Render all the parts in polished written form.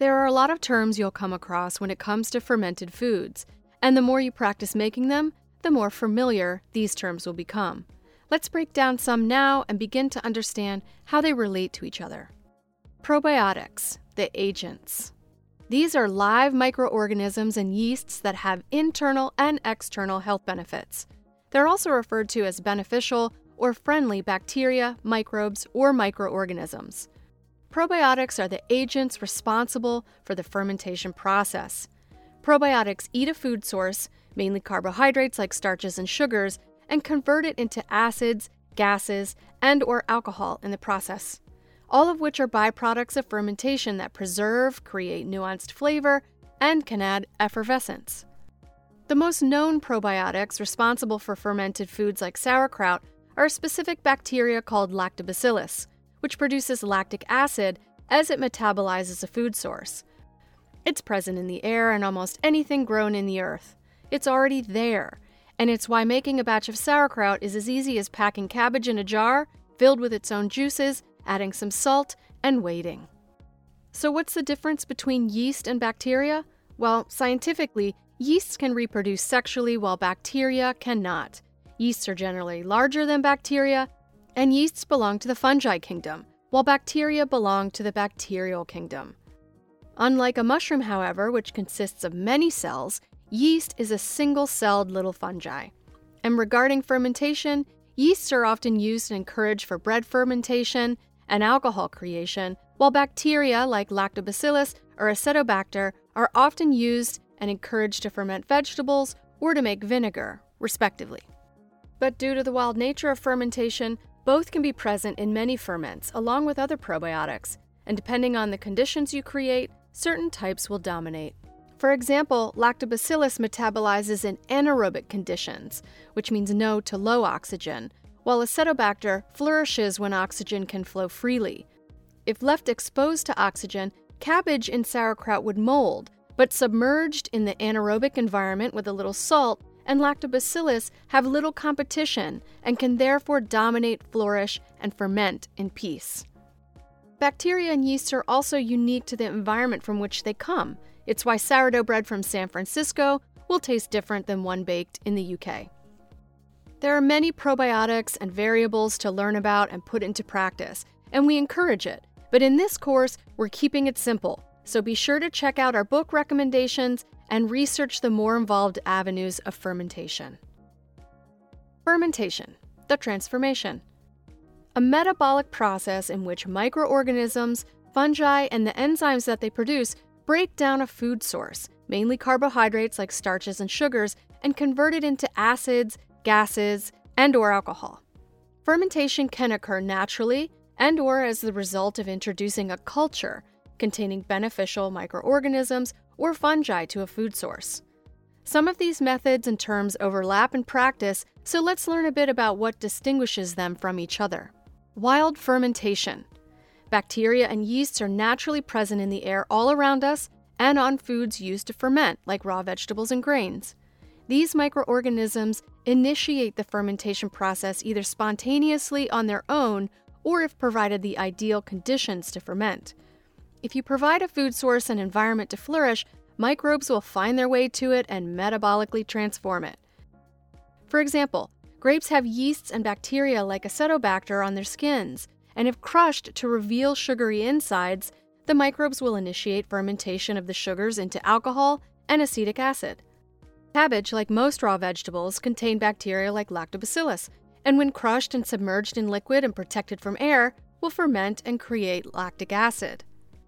There are a lot of terms you'll come across when it comes to fermented foods, and the more you practice making them, the more familiar these terms will become. Let's break down some now and begin to understand how they relate to each other. Probiotics, the agents. These are live microorganisms and yeasts that have internal and external health benefits. They're also referred to as beneficial or friendly bacteria, microbes, or microorganisms. Probiotics are the agents responsible for the fermentation process. Probiotics eat a food source, mainly carbohydrates like starches and sugars, and convert it into acids, gases, and/or alcohol in the process, all of which are byproducts of fermentation that preserve, create nuanced flavor, and can add effervescence. The most known probiotics responsible for fermented foods like sauerkraut are a specific bacteria called Lactobacillus, which produces lactic acid as it metabolizes a food source. It's present in the air and almost anything grown in the earth. It's already there, and it's why making a batch of sauerkraut is as easy as packing cabbage in a jar, filled with its own juices, adding some salt, and waiting. So what's the difference between yeast and bacteria? Well, scientifically, yeasts can reproduce sexually while bacteria cannot. Yeasts are generally larger than bacteria, and yeasts belong to the fungi kingdom, while bacteria belong to the bacterial kingdom. Unlike a mushroom, however, which consists of many cells, yeast is a single-celled little fungi. And regarding fermentation, yeasts are often used and encouraged for bread fermentation and alcohol creation, while bacteria like Lactobacillus or Acetobacter are often used and encouraged to ferment vegetables or to make vinegar, respectively. But due to the wild nature of fermentation, both can be present in many ferments, along with other probiotics, and depending on the conditions you create, certain types will dominate. For example, Lactobacillus metabolizes in anaerobic conditions, which means no to low oxygen, while Acetobacter flourishes when oxygen can flow freely. If left exposed to oxygen, cabbage in sauerkraut would mold, but submerged in the anaerobic environment with a little salt, and Lactobacillus have little competition and can therefore dominate, flourish, and ferment in peace. Bacteria and yeasts are also unique to the environment from which they come. It's why sourdough bread from San Francisco will taste different than one baked in the UK. There are many probiotics and variables to learn about and put into practice, and we encourage it. But in this course, we're keeping it simple, so be sure to check out our book recommendations and research the more involved avenues of fermentation. Fermentation, the transformation. A metabolic process in which microorganisms, fungi, and the enzymes that they produce break down a food source, mainly carbohydrates like starches and sugars, and convert it into acids, gases, and/or alcohol. Fermentation can occur naturally and/or as the result of introducing a culture containing beneficial microorganisms or fungi to a food source. Some of these methods and terms overlap in practice, so let's learn a bit about what distinguishes them from each other. Wild fermentation. Bacteria and yeasts are naturally present in the air all around us and on foods used to ferment, like raw vegetables and grains. These microorganisms initiate the fermentation process either spontaneously on their own or if provided the ideal conditions to ferment. If you provide a food source and environment to flourish, microbes will find their way to it and metabolically transform it. For example, grapes have yeasts and bacteria like Acetobacter on their skins, and if crushed to reveal sugary insides, the microbes will initiate fermentation of the sugars into alcohol and acetic acid. Cabbage, like most raw vegetables, contain bacteria like Lactobacillus, and when crushed and submerged in liquid and protected from air, will ferment and create lactic acid.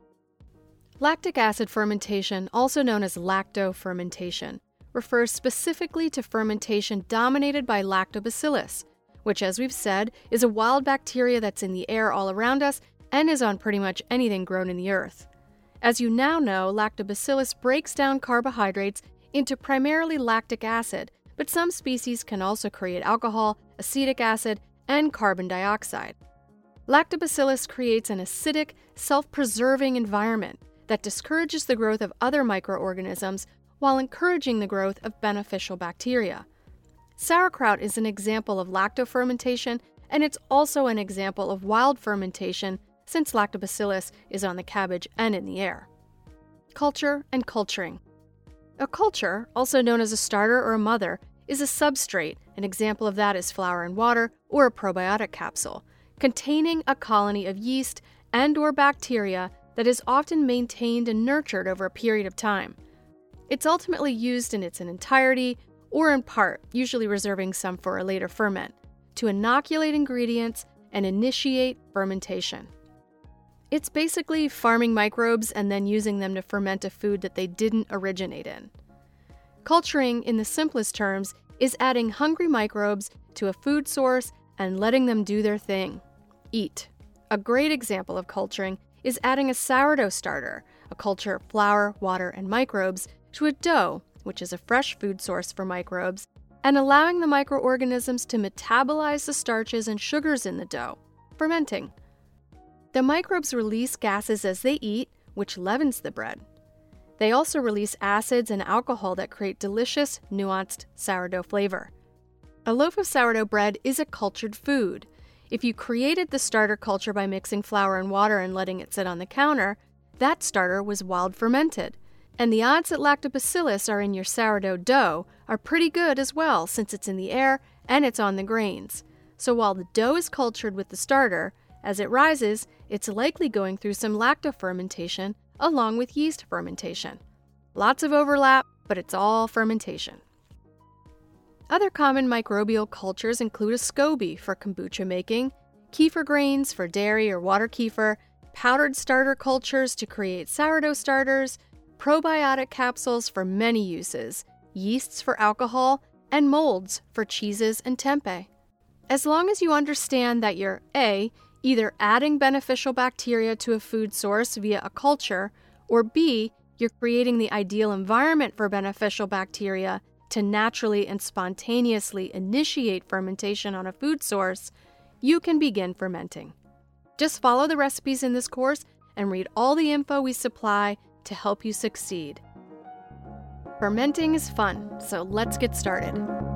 Lactic acid fermentation, also known as lactofermentation, refers specifically to fermentation dominated by Lactobacillus, which, as we've said, is a wild bacteria that's in the air all around us and is on pretty much anything grown in the earth. As you now know, Lactobacillus breaks down carbohydrates into primarily lactic acid, but some species can also create alcohol, acetic acid, and carbon dioxide. Lactobacillus creates an acidic, self-preserving environment that discourages the growth of other microorganisms while encouraging the growth of beneficial bacteria. Sauerkraut is an example of lactofermentation, and it's also an example of wild fermentation since Lactobacillus is on the cabbage and in the air. Culture and culturing. A culture, also known as a starter or a mother, is a substrate. An example of that is flour and water or a probiotic capsule, containing a colony of yeast and/or bacteria that is often maintained and nurtured over a period of time. It's ultimately used in its entirety or in part, usually reserving some for a later ferment, to inoculate ingredients and initiate fermentation. It's basically farming microbes and then using them to ferment a food that they didn't originate in. Culturing, in the simplest terms, is adding hungry microbes to a food source and letting them do their thing. Eat. A great example of culturing is adding a sourdough starter, a culture of flour, water, and microbes, to a dough, which is a fresh food source for microbes, and allowing the microorganisms to metabolize the starches and sugars in the dough, fermenting. The microbes release gases as they eat, which leavens the bread. They also release acids and alcohol that create delicious, nuanced sourdough flavor. A loaf of sourdough bread is a cultured food. If you created the starter culture by mixing flour and water and letting it sit on the counter, that starter was wild fermented. And the odds that lactobacillus are in your sourdough dough are pretty good as well, since it's in the air and it's on the grains. So while the dough is cultured with the starter, as it rises, it's likely going through some lactofermentation along with yeast fermentation. Lots of overlap, but it's all fermentation. Other common microbial cultures include a SCOBY for kombucha making, kefir grains for dairy or water kefir, powdered starter cultures to create sourdough starters, probiotic capsules for many uses, yeasts for alcohol, and molds for cheeses and tempeh. As long as you understand that you're A, either adding beneficial bacteria to a food source via a culture, or B, you're creating the ideal environment for beneficial bacteria to naturally and spontaneously initiate fermentation on a food source, you can begin fermenting. Just follow the recipes in this course and read all the info we supply to help you succeed. Fermenting is fun, so let's get started.